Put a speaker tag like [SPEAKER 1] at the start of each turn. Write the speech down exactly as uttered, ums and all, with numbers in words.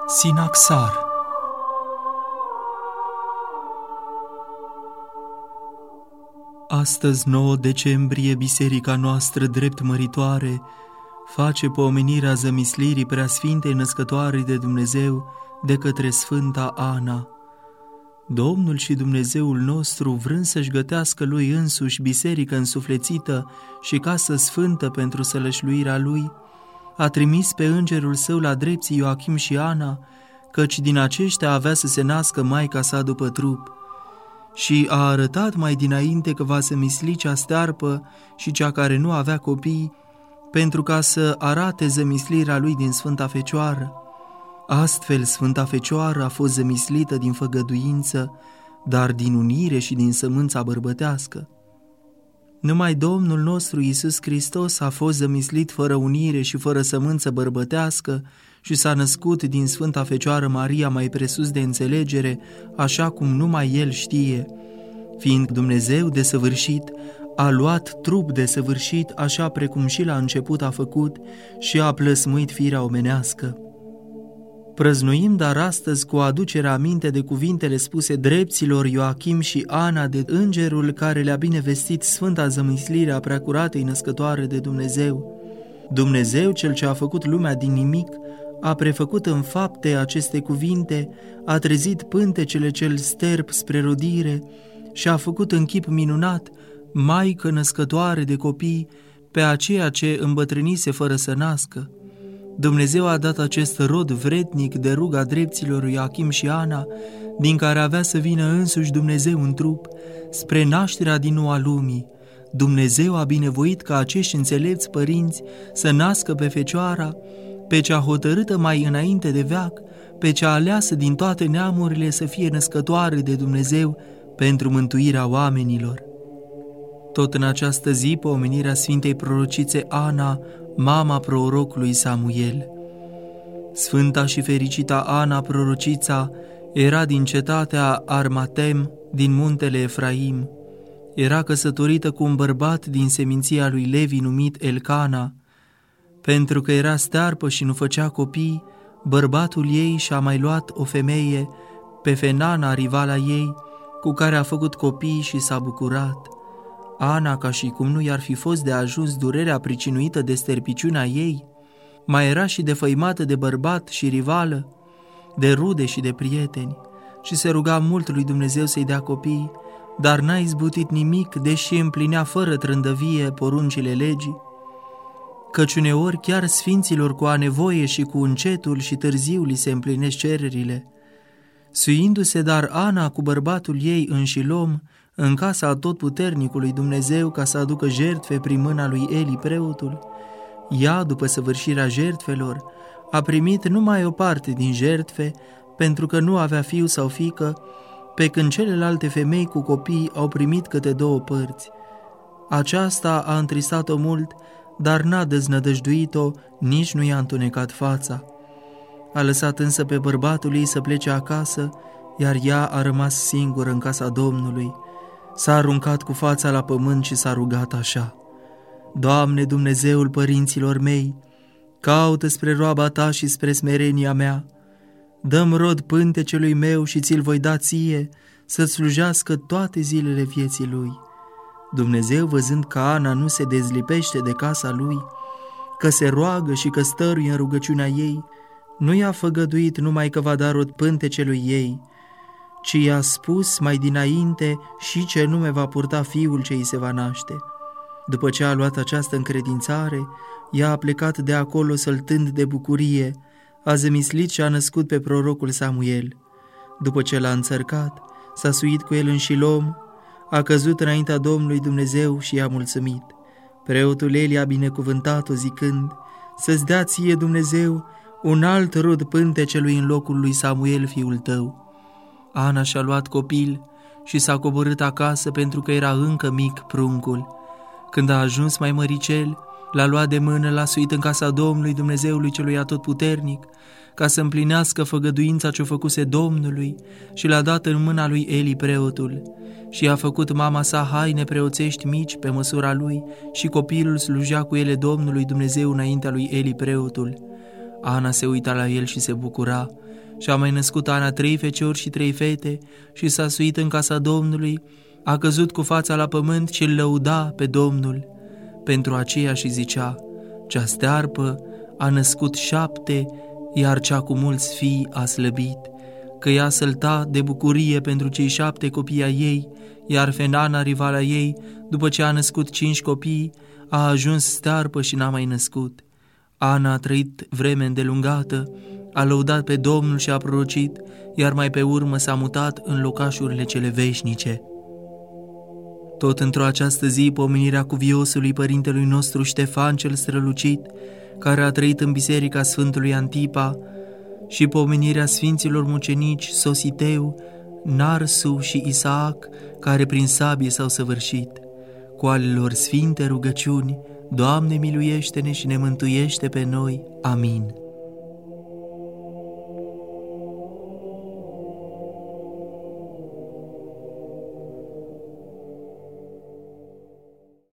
[SPEAKER 1] Sinaxar. Astăzi, nouă decembrie, biserica noastră drept măritoare face pomenirea zămislirii Preasfintei Născătoare de Dumnezeu de către Sfânta Ana. Domnul și Dumnezeul nostru, vrând să-și gătească Lui însuși biserică însuflețită și casă sfântă pentru sălășluirea Lui, a trimis pe îngerul său la drepții Ioachim și Ana, căci din aceștia avea să se nască Maica sa după trup. Și a arătat mai dinainte că va zămisli cea stearpă și cea care nu avea copii, pentru ca să arate zămislirea lui din Sfânta Fecioară. Astfel, Sfânta Fecioară a fost zămislită din făgăduință, dar din unire și din sămânța bărbătească. Numai Domnul nostru Iisus Hristos a fost zămislit fără unire și fără sămânță bărbătească și s-a născut din Sfânta Fecioară Maria mai presus de înțelegere, așa cum numai El știe. Fiind Dumnezeu desăvârșit, a luat trup desăvârșit, așa precum și la început a făcut și a plăsmuit firea omenească. Prăznuim dar astăzi cu aducerea aminte de cuvintele spuse drepților Ioachim și Ana de îngerul care le-a binevestit sfânta zămislire a Preacuratei Născătoare de Dumnezeu. Dumnezeu, Cel ce a făcut lumea din nimic, a prefăcut în fapte aceste cuvinte, a trezit pântecele cel sterp spre rodire și a făcut în chip minunat Maică născătoare de copii pe aceea ce îmbătrânise fără să nască. Dumnezeu a dat acest rod vrednic de ruga drepților Ioachim și Ana, din care avea să vină însuși Dumnezeu în trup, spre nașterea din nou a lumii. Dumnezeu a binevoit ca acești înțelepți părinți să nască pe Fecioara, pe cea hotărâtă mai înainte de veac, pe cea aleasă din toate neamurile să fie născătoare de Dumnezeu pentru mântuirea oamenilor. Tot în această zi, pomenirea Sfintei Prorocițe Ana, mama prorocului Samuel. Sfânta și fericita Ana, prorocița, era din cetatea Armatem, din muntele Efraim. Era căsătorită cu un bărbat din seminția lui Levi numit Elcana. Pentru că era stearpă și nu făcea copii, bărbatul ei și-a mai luat o femeie, pe Fenana, rivala ei, cu care a făcut copii și s-a bucurat. Ana, ca și cum nu i-ar fi fost de ajuns durerea pricinuită de sterpiciunea ei, mai era și defăimată de bărbat și rivală, de rude și de prieteni, și se ruga mult lui Dumnezeu să-i dea copii, dar n-a izbutit nimic, deși împlinea fără trândăvie poruncile legii. Căci uneori chiar sfinților cu a nevoie și cu încetul și târziu li se împlinesc cererile. Suindu-se dar Ana cu bărbatul ei în Șilom, în casa Atotputernicului Dumnezeu, ca să aducă jertfe prin mâna lui Eli preotul, ea, după săvârșirea jertfelor, a primit numai o parte din jertfe, pentru că nu avea fiu sau fiică, pe când celelalte femei cu copii au primit câte două părți. Aceasta a întristat-o mult, dar n-a deznădăjduit-o, nici nu i-a întunecat fața. A lăsat însă pe bărbatul ei să plece acasă, iar ea a rămas singură în casa Domnului. S-a aruncat cu fața la pământ și s-a rugat așa: Doamne, Dumnezeul părinților mei, caută spre roaba Ta și spre smerenia mea. Dă-mi rod pântecelui meu și ți-l voi da ție, să-ți slujească toate zilele vieții lui. Dumnezeu, văzând că Ana nu se dezlipește de casa lui, că se roagă și că stăruie în rugăciunea ei, nu i-a făgăduit numai că va da rod pântecelui ei, ci i-a spus mai dinainte și ce nume va purta fiul ce îi se va naște. După ce a luat această încredințare, ea a plecat de acolo săltând de bucurie, a zămislit și a născut pe prorocul Samuel. După ce l-a înțărcat, s-a suit cu el în Șilom, a căzut înaintea Domnului Dumnezeu și i-a mulțumit. Preotul Eli a binecuvântat-o zicând: Să-ți dea ție, Dumnezeu, un alt rod pântecelui în locul lui Samuel, fiul tău. Ana și-a luat copil și s-a coborât acasă pentru că era încă mic pruncul. Când a ajuns mai măricel, l-a luat de mână, l-a suit în casa Domnului Dumnezeului celui atotputernic, ca să împlinească făgăduința ce-o făcuse Domnului, și l-a dat în mâna lui Eli preotul. Și a făcut mama sa haine preoțești mici pe măsura lui și copilul slujea cu ele Domnului Dumnezeu înaintea lui Eli preotul. Ana se uita la el și se bucura Și-a mai născut Ana trei feciori și trei fete și s-a suit în casa Domnului, a căzut cu fața la pământ și îl lăuda pe Domnul. Pentru aceea și zicea: cea stearpă a născut șapte, iar cea cu mulți fii a slăbit, că ea sălta de bucurie pentru cei șapte copii ai ei, iar Fenana, rivala ei, după ce a născut cinci copii, a ajuns stearpă și n-a mai născut. Ana a trăit vreme îndelungată, a lăudat pe Domnul și a prorocit, iar mai pe urmă s-a mutat în locașurile cele veșnice. Tot într-o această zi, pomenirea cuviosului părintelui nostru Ștefan cel strălucit, care a trăit în biserica Sfântului Antipa, și pomenirea sfinților mucenici Sositeu, Narsu și Isaac, care prin sabie s-au săvârșit. Cu ale lor sfinte rugăciuni, Doamne, miluiește-ne și ne mântuiește pe noi. Amin.